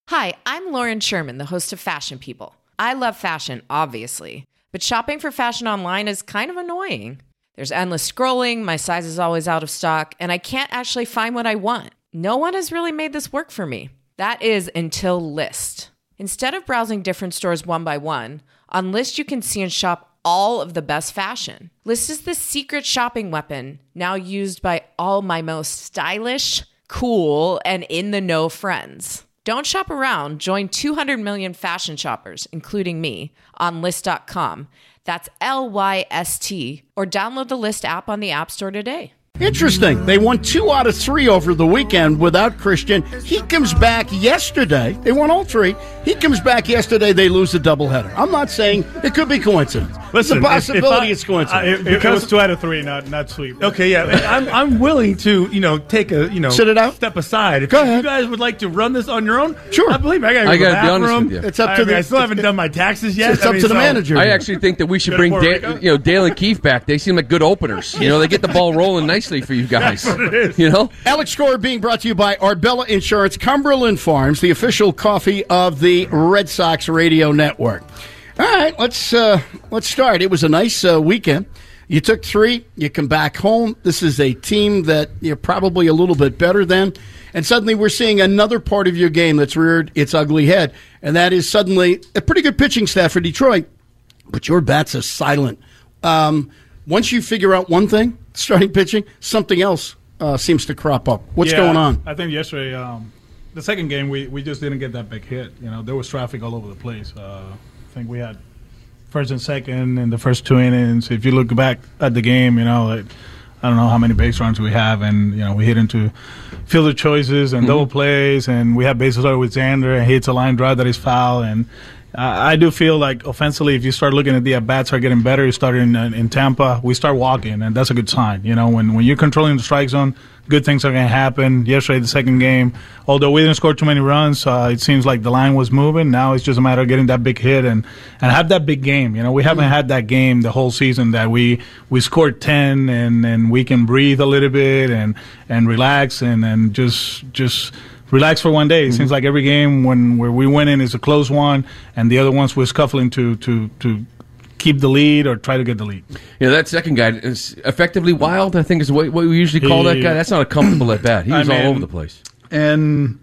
Hi, I'm Lauren Sherman, the host of Fashion People. I love fashion, obviously, but shopping for fashion online is kind of annoying. There's endless scrolling, my size is always out of stock, and I can't actually find what I want. No one has really made this work for me. That is until Lyst. Instead of browsing different stores one by one, on Lyst you can see and shop all of the best fashion. Lyst is the secret shopping weapon, now used by all my most stylish, cool, and in-the-know friends. Don't shop around. Join 200 million fashion shoppers, including me, on Lyst.com. That's Lyst, or download the Lyst app on the App Store today. Interesting. They won 2 out of 3 over the weekend without Christian. He comes back yesterday. They won all 3. He comes back yesterday. They lose a doubleheader. I'm not saying it could be coincidence. Listen, it's a possibility it's coincidence. It was 2 out of 3, not sweep. Okay, yeah. I'm willing to, take a, sit it out. Step aside. If Go ahead. you guys would like to run this on your own, sure. I believe I got to be honest with you. It's up to I still haven't done my taxes yet. It's up to the manager. I actually think that we should bring Dale and Keefe back. They seem like good openers. They get the ball rolling nicely for you guys. That's what it is. Alex Score being brought to you by Arbella Insurance, Cumberland Farms, the official coffee of the Red Sox radio network. All right, let's start. It was a nice weekend. You took 3. You come back home. This is a team that you're probably a little bit better than. And suddenly we're seeing another part of your game that's reared its ugly head. And that is suddenly a pretty good pitching staff for Detroit. But your bats are silent. Once you figure out one thing, starting pitching, something else seems to crop up. What's going on? I think yesterday, the second game, we just didn't get that big hit. There was traffic all over the place. I think we had first and second in the first 2 innings. If you look back at the game, I don't know how many base runs we have, and we hit into fielder choices and double plays, and we have bases started with Xander, and he hits a line drive that is foul, and I do feel like offensively, if you start looking at the at-bats are getting better, you start in Tampa, we start walking, and that's a good sign. When you're controlling the strike zone, good things are going to happen. Yesterday, the second game, although we didn't score too many runs, it seems like the line was moving. Now it's just a matter of getting that big hit and have that big game. We haven't had that game the whole season that we scored 10 and we can breathe a little bit and relax and just relax for one day. It seems like every game where we win in is a close one, and the other ones we're scuffling to keep the lead or try to get the lead. That second guy is effectively wild, I think is what we usually call that guy. That's not a comfortable at bat. He was all over the place. And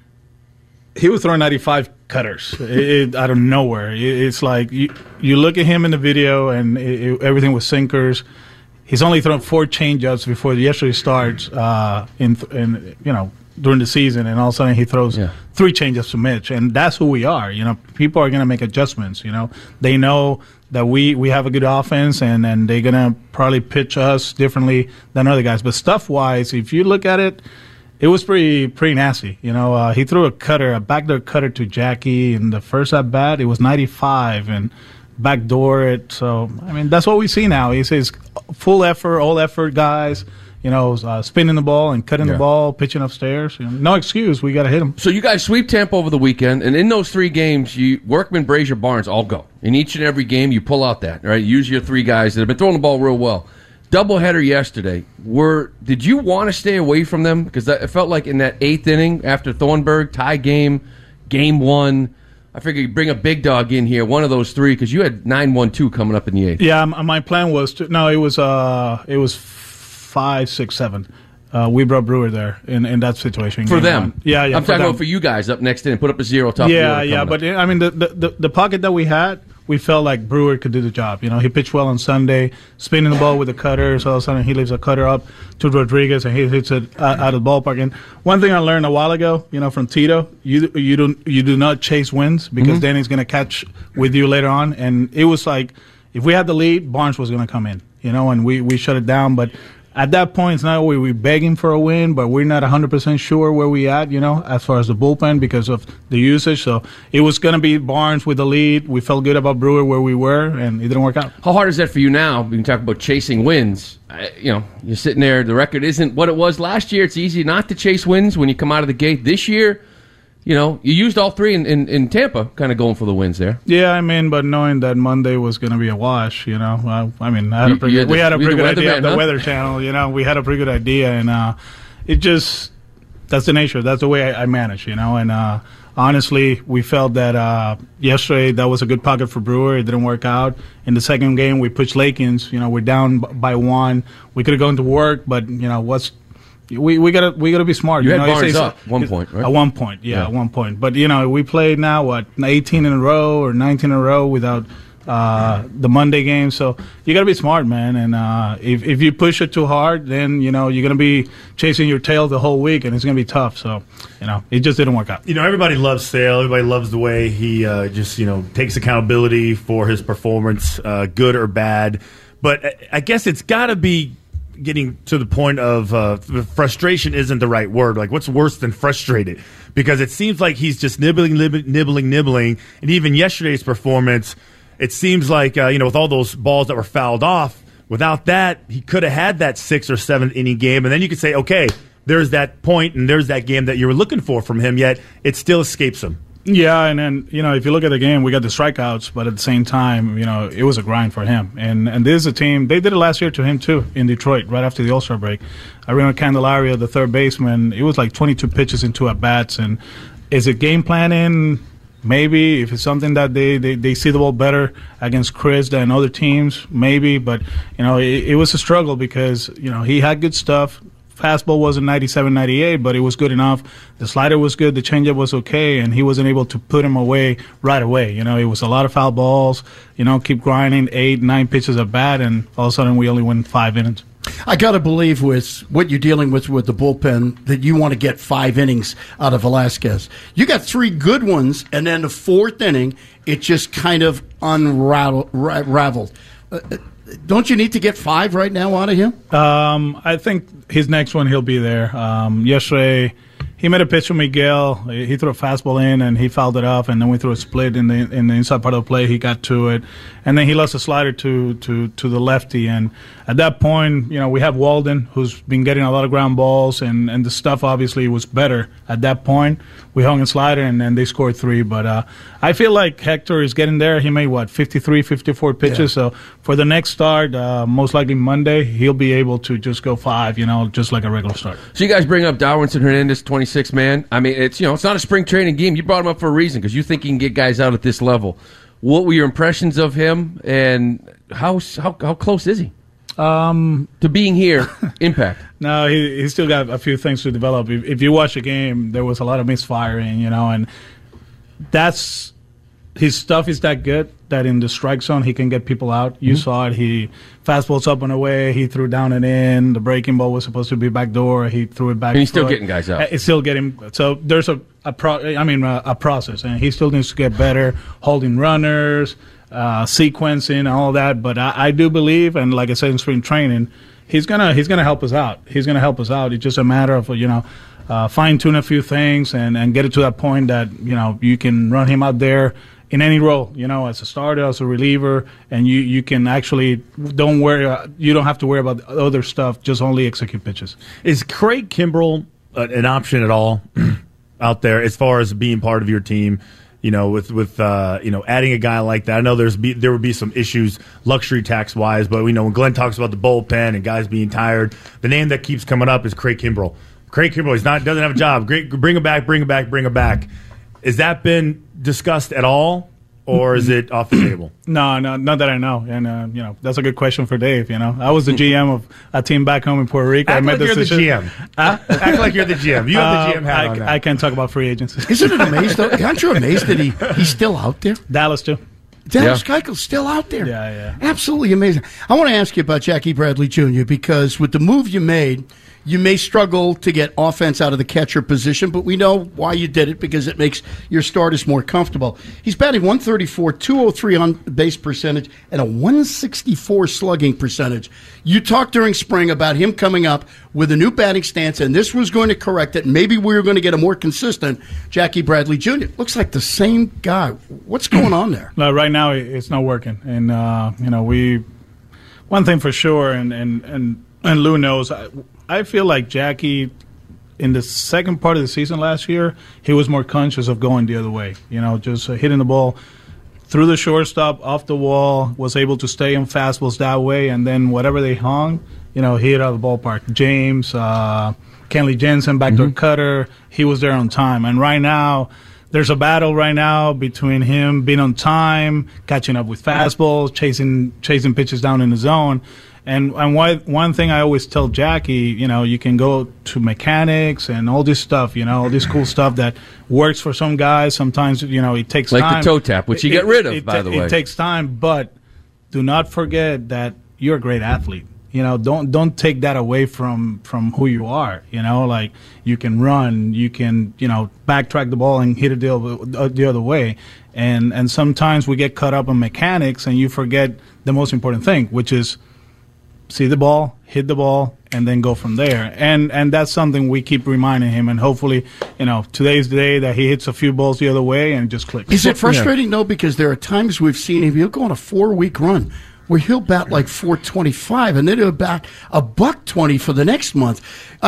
he was throwing 95 cutters out of nowhere. It's like you look at him in the video, and everything was sinkers. He's only thrown 4 changeups before yesterday starts during the season, and all of a sudden he throws 3 changeups to Mitch, and that's who we are. People are going to make adjustments. They know that we have a good offense, and they're going to probably pitch us differently than other guys. But stuff-wise, if you look at it, it was pretty nasty. He threw a backdoor cutter to Jackie in the first at-bat. It was 95, and backdoor it. So, that's what we see now. He says full effort, all effort guys. Spinning the ball and cutting the ball, pitching upstairs. No excuse. We got to hit them. So you guys sweep Tampa over the weekend, and in those 3 games, Workman, Brazier, Barnes all go. In each and every game, you pull out that, right? Use your 3 guys that have been throwing the ball real well. Doubleheader yesterday. Did you want to stay away from them? Because it felt like in that 8th inning after Thornburg, tie game 1, I figured you'd bring a big dog in here, one of those 3, because you had 9-1-2 coming up in the 8th. Yeah, my plan was to. No, it was 5, 6, 7. We brought Brewer there in that situation. For them. Yeah. I'm talking about for you guys up next in. Put up a 0 top. Yeah. But the pocket that we had, we felt like Brewer could do the job. He pitched well on Sunday, spinning the ball with the cutter. So all of a sudden he leaves a cutter up to Rodriguez and he hits it out of the ballpark. And one thing I learned a while ago, from Tito, you do not chase wins because then he's going to catch with you later on. And it was like if we had the lead, Barnes was going to come in. And we shut it down, but. At that point, it's not we're begging for a win, but we're not 100% sure where we at, as far as the bullpen because of the usage. So it was going to be Barnes with the lead. We felt good about Brewer where we were, and it didn't work out. How hard is that for you now? We can talk about chasing wins. You're sitting there. The record isn't what it was last year. It's easy not to chase wins when you come out of the gate. This year, you used all 3 in Tampa, kind of going for the wins there. Yeah, but knowing that Monday was going to be a wash, we had a pretty good idea of the Weather Channel. We had a pretty good idea, and it just that's the nature. That's the way I manage, and honestly, we felt that yesterday that was a good pocket for Brewer. It didn't work out. In the second game, we pushed Lakins. We're down by 1. We could have gone to work, but we gotta be smart. You had Barnes up 1 point, right? At 1 point, at 1 point. But we played now 18 in a row or 19 in a row without the Monday game. So you gotta be smart, man. And if you push it too hard, then you're gonna be chasing your tail the whole week, and it's gonna be tough. So it just didn't work out. Everybody loves Sale. Everybody loves the way he just takes accountability for his performance, good or bad. But I guess it's got to be getting to the point of frustration isn't the right word. Like, what's worse than frustrated? Because it seems like he's just nibbling. And even yesterday's performance, it seems like, with all those balls that were fouled off, without that, he could have had that 6th or 7th inning game. And then you could say, okay, there's that point and there's that game that you were looking for from him, yet it still escapes him. Yeah, and then, if you look at the game, we got the strikeouts, but at the same time, it was a grind for him. And this is a team, they did it last year to him too in Detroit, right after the All-Star break. I remember Candelario, the third baseman, it was like 22 pitches and 2 at-bats. And is it game planning? Maybe. If it's something that they see the ball better against Chris than other teams, maybe. But, it was a struggle because, he had good stuff. Fastball wasn't 97, 98, but it was good enough. The slider was good. The changeup was okay, and he wasn't able to put him away right away. It was a lot of foul balls. Keep grinding, 8, 9 pitches at bat, and all of a sudden we only win 5 innings. I got to believe with what you're dealing with the bullpen that you want to get 5 innings out of Velasquez. You got 3 good ones, and then the 4th inning, it just kind of unraveled. Don't you need to get 5 right now out of him? I think his next one, he'll be there. Yesterday, he made a pitch to Miguel. He threw a fastball in, and he fouled it off, and then we threw a split in the inside part of the play. He got to it, and then he lost a slider to the lefty. And at that point, we have Walden, who's been getting a lot of ground balls, and the stuff obviously was better at that point. We hung a slider, and then they scored 3. But I feel like Hector is getting there. He made, 53, 54 pitches. Yeah. So for the next start, most likely Monday, he'll be able to just go 5, just like a regular start. So you guys bring up Darwinson Hernandez, 26 man. I mean, it's it's not a spring training game. You brought him up for a reason because you think he can get guys out at this level. What were your impressions of him, and how close is he to being here? Impact. No, he's still got a few things to develop. If you watch the game, there was a lot of misfiring, and that's his stuff is that good that in the strike zone he can get people out. You saw it. He fastballs up and away. He threw down and in. The breaking ball was supposed to be backdoor. He threw it back. And he's still getting guys out. It's still getting. So there's a process, and he still needs to get better holding runners, sequencing, all that. But I do believe, and like I said in spring training, he's gonna help us out. He's gonna help us out. It's just a matter of fine tune a few things and get it to that point that you can run him out there in any role, as a starter, as a reliever, and you can actually you don't have to worry about other stuff, just only execute pitches. Is Craig Kimbrell an option at all out there as far as being part of your team? With adding a guy like that. I know there would be some issues luxury tax wise, but when Glenn talks about the bullpen and guys being tired, the name that keeps coming up is Craig Kimbrell. Craig Kimbrell doesn't have a job. Great, bring him back. Has that been discussed at all, or is it off the table? No, not that I know. And that's a good question for Dave. I was the GM of a team back home in Puerto Rico. Act like you're the GM. Act like you're the GM. You have the GM hat on now. I can't talk about free agents. Isn't it amazing? Aren't you amazed that he's still out there? Dallas too. Dallas Keuchel's still out there. Yeah. Absolutely amazing. I want to ask you about Jackie Bradley Jr. because with the move you made, you may struggle to get offense out of the catcher position, but we know why you did it because it makes your starters more comfortable. He's batting .134, .203 on base percentage, and a .164 slugging percentage. You talked during spring about him coming up with a new batting stance, and this was going to correct it. Maybe we were going to get a more consistent Jackie Bradley Jr. Looks like the same guy. What's going on there? No, right now it's not working, and one thing for sure, and Lou knows. I feel like Jackie, in the second part of the season last year, he was more conscious of going the other way. Just hitting the ball through the shortstop, off the wall, was able to stay in fastballs that way, and then whatever they hung, he hit out of the ballpark. James, Kenley Jensen, backdoor cutter, he was there on time. And right now, there's a battle right now between him being on time, catching up with fastballs, chasing pitches down in the zone. And one thing I always tell Jackie, you can go to mechanics and all this stuff, all this cool stuff that works for some guys. Sometimes, it takes time. Like the toe tap, which you get rid of, by the way. It takes time, but do not forget that you're a great athlete. Don't take that away from who you are. Like you can run, you can, backtrack the ball and hit it the other way. And sometimes we get caught up in mechanics and you forget the most important thing, which is see the ball, hit the ball, and then go from there. And that's something we keep reminding him. And hopefully, today's the day that he hits a few balls the other way and it just clicks. Is it frustrating, though, because there are times we've seen him, he'll go on a 4-week run where he'll bat like 425 and then he'll bat $120 for the next month.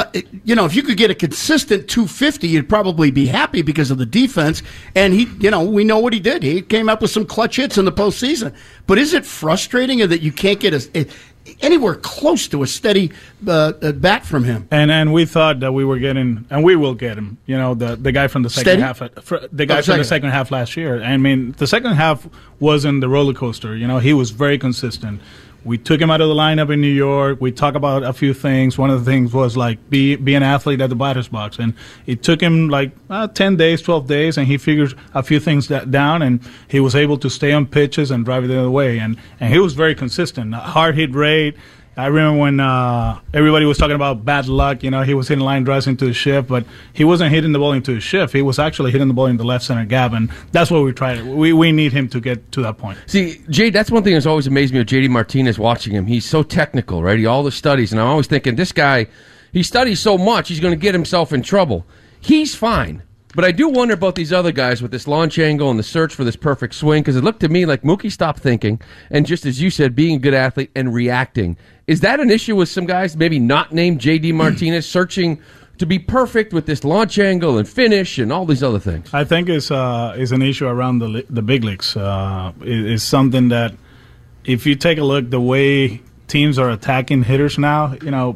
If you could get a consistent 250, you'd probably be happy because of the defense. And we know what he did. He came up with some clutch hits in the postseason. But is it frustrating that you can't get anywhere close to a steady bat from him? And we thought that we were getting, and we will get him. The guy from the second half, the second half last year. I mean, the second half wasn't the roller coaster. He was very consistent. We took him out of the lineup in New York. We talked about a few things. One of the things was like be an athlete at the batter's box, and it took him like 10 days, 12 days, and he figured a few things down, and he was able to stay on pitches and drive it the other way, and he was very consistent. Hard hit rate. I remember when everybody was talking about bad luck. He was hitting line drives into the shift, but he wasn't hitting the ball into the shift. He was actually hitting the ball in the left center gap, and that's what we tried. We need him to get to that point. See, Jay, that's one thing that's always amazed me with J.D. Martinez watching him. He's so technical, right? All the studies, and I'm always thinking, this guy, he studies so much, he's going to get himself in trouble. He's fine. But I do wonder about these other guys with this launch angle and the search for this perfect swing, because it looked to me like Mookie stopped thinking, and just as you said, being a good athlete and reacting. Is that an issue with some guys, maybe not named J.D. Martinez, searching to be perfect with this launch angle and finish and all these other things? I think it's an issue around the big leagues. It's something that if you take a look, the way teams are attacking hitters now,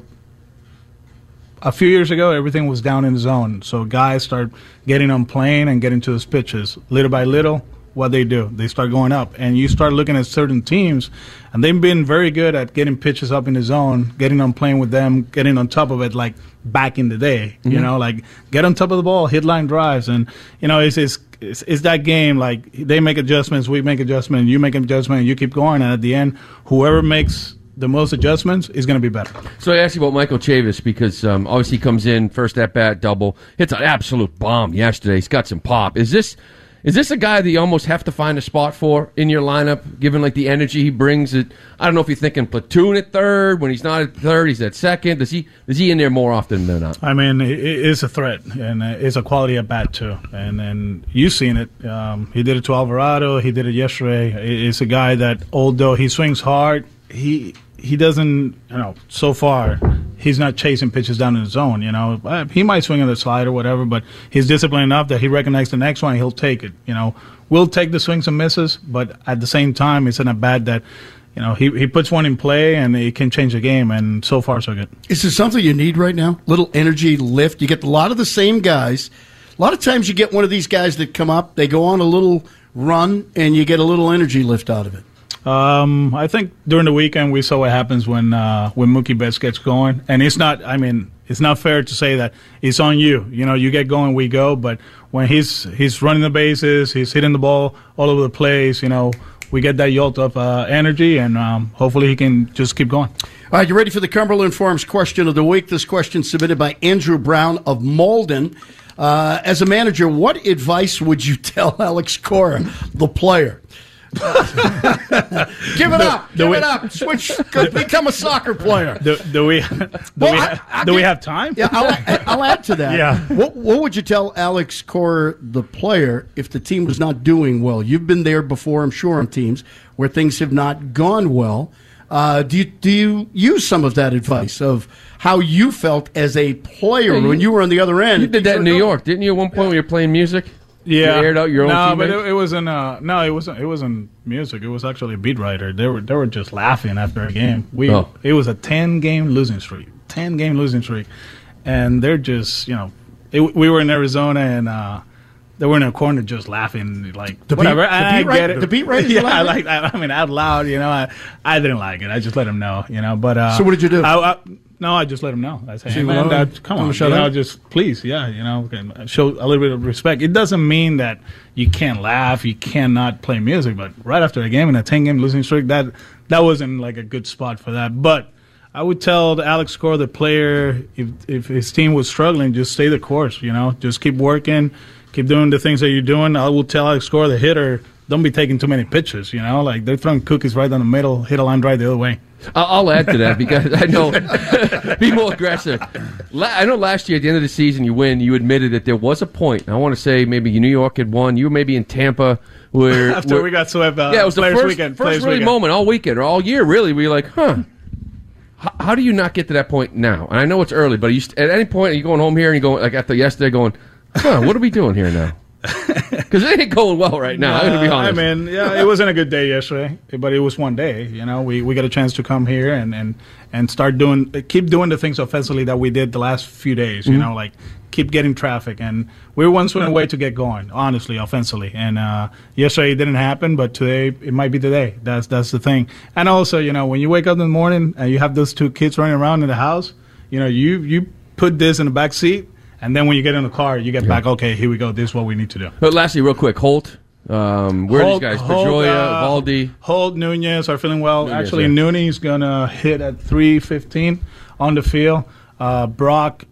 a few years ago, everything was down in the zone. So guys start getting on plane and getting to those pitches. Little by little, what they do, they start going up. And you start looking at certain teams, and they've been very good at getting pitches up in the zone, getting on plane with them, getting on top of it like back in the day. Mm-hmm. Like get on top of the ball, hit line drives. And, it's that game, like they make adjustments, we make adjustments, you make an adjustment, and you keep going. And at the end, whoever makes the most adjustments is going to be better. So I asked you about Michael Chavis because obviously he comes in, first at-bat, double, hits an absolute bomb yesterday. He's got some pop. Is this a guy that you almost have to find a spot for in your lineup, given like the energy he brings? I don't know if you're thinking platoon at third. When he's not at third, he's at second. Is he in there more often than not? I mean, it is a threat, and it's a quality at-bat too. And you've seen it. He did it to Alvarado. He did it yesterday. It's a guy that, although he swings hard, he doesn't, so far, he's not chasing pitches down in the zone, He might swing on the slide or whatever, but he's disciplined enough that he recognizes the next one, he'll take it, We'll take the swings and misses, but at the same time, it's in a bat that, he puts one in play and it can change the game, and so far, so good. Is there something you need right now? Little energy lift? You get a lot of the same guys. A lot of times you get one of these guys that come up, they go on a little run, and you get a little energy lift out of it. I think during the weekend we saw what happens when Mookie Betts gets going, and it's not fair to say that it's on you. You get going, we go. But when he's running the bases, he's hitting the ball all over the place. We get that jolt of energy, and hopefully he can just keep going. All right, you ready for the Cumberland Farms question of the week? This question submitted by Andrew Brown of Malden. As a manager, what advice would you tell Alex Cora, the player? Give it up. Switch. Become a soccer player. Do we have time? Yeah, I'll add to that. Yeah. What would you tell Alex Cora, the player, if the team was not doing well? You've been there before, I'm sure, on teams where things have not gone well. Do you use some of that advice of how you felt as a player when you were on the other end? You did that in New York, didn't you? At one point when you were playing music. Yeah, you aired out your own teammates? But it wasn't. It wasn't music. It was actually a beat writer. They were just laughing after a game. It was a 10-game losing streak. 10-game losing streak, and they're just we were in Arizona, and they were in a corner just laughing, like The whatever. beat- the I beat writer- get it. the beat writers were yeah, laughing? I mean, out loud, I didn't like it. I just let them know, But So what did you do? I just let them know. I said, hey, man, come on, shut up? just please, show a little bit of respect. It doesn't mean that you can't laugh, you cannot play music, but right after a game in a 10-game losing streak, that wasn't like a good spot for that. But I would tell Alex Cora, the player, if his team was struggling, just stay the course. Just keep working, keep doing the things that you're doing. I will tell Alex Cora, the hitter, don't be taking too many pitches. Like they're throwing cookies right down the middle, hit a line drive the other way. I'll add to that because I know be more aggressive. I know last year at the end of the season you admitted that there was a point. I want to say maybe New York had won. You were maybe in Tampa where After we got swept. it was the first really moment all weekend or all year really. We were like, how do you not get to that point now? And I know it's early, but at any point are you going home here and you going like after yesterday going, what are we doing here now? Because it ain't going well right now. I'm going to be honest. I mean, it wasn't a good day yesterday, but it was one day. We got a chance to come here and start keep doing the things offensively that we did the last few days. Like keep getting traffic, and we're one swing away to get going. Honestly, offensively, and yesterday it didn't happen, but today it might be the day. That's the thing. And also, when you wake up in the morning and you have those two kids running around in the house, you put this in the back seat. And then when you get in the car, you get back, okay, here we go. This is what we need to do. But lastly, real quick, Holt. Where are these guys? Pedroia, Valdi. Holt, Nunez are feeling well. Nunez, Actually, Nunez going to hit at 3:15 on the field. Brock,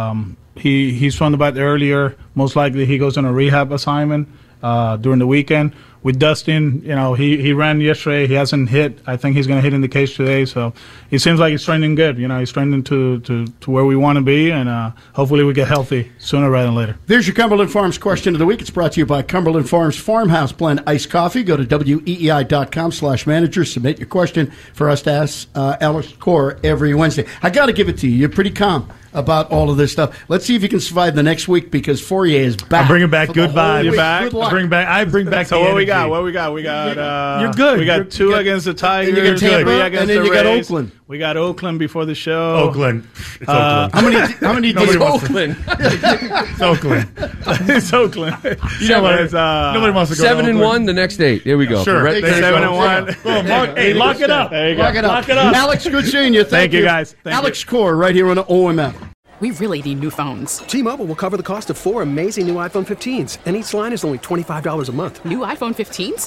he swung the bat earlier. Most likely he goes on a rehab assignment during the weekend. With Dustin, he ran yesterday. He hasn't hit. I think he's going to hit in the cage today. So it seems like he's trending good. He's trending to where we want to be, and hopefully we get healthy sooner rather than later. There's your Cumberland Farms question of the week. It's brought to you by Cumberland Farms Farmhouse Blend Iced Coffee. Go to weei.com/manager. Submit your question for us to ask Alex Cora every Wednesday. I got to give it to you. You're pretty calm about all of this stuff. Let's see if you can survive the next week because Fourier is back. I'm bringing back good vibes. You're back? Good luck. I bring back So the what we energy. got? What we got? We got. You're good. We got You're two good. against the Tigers. And you got Tampa, 3 against and then the you got Rays. Oakland. We got Oakland before the show. Oakland. It's Oakland. How many Nobody days? wants Oakland. It's Oakland. It's Oakland. Nobody wants to go 7-1 the next 8. There we go. Sure. Red- There you go. 7-1. Hey, lock it up. There you go. Lock it up. Alex, good seeing you. Thank you, guys. Thank Alex Cora right here on OMF. We really need new phones. T-Mobile will cover the cost of 4 amazing new iPhone 15s, and each line is only $25 a month. New iPhone 15s?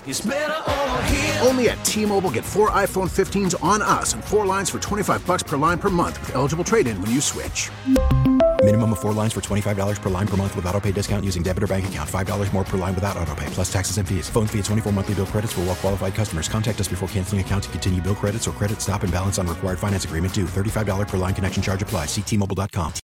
Only at T-Mobile, get 4 iPhone 15s on us and 4 lines for $25 per line per month with eligible trade-in when you switch. Minimum of 4 lines for $25 per line per month with autopay discount using debit or bank account. $5 more per line without autopay, plus taxes and fees. Phone fee at 24 monthly bill credits for well-qualified customers. Contact us before canceling account to continue bill credits or credit stop and balance on required finance agreement due. $35 per line connection charge applies. See T-Mobile.com.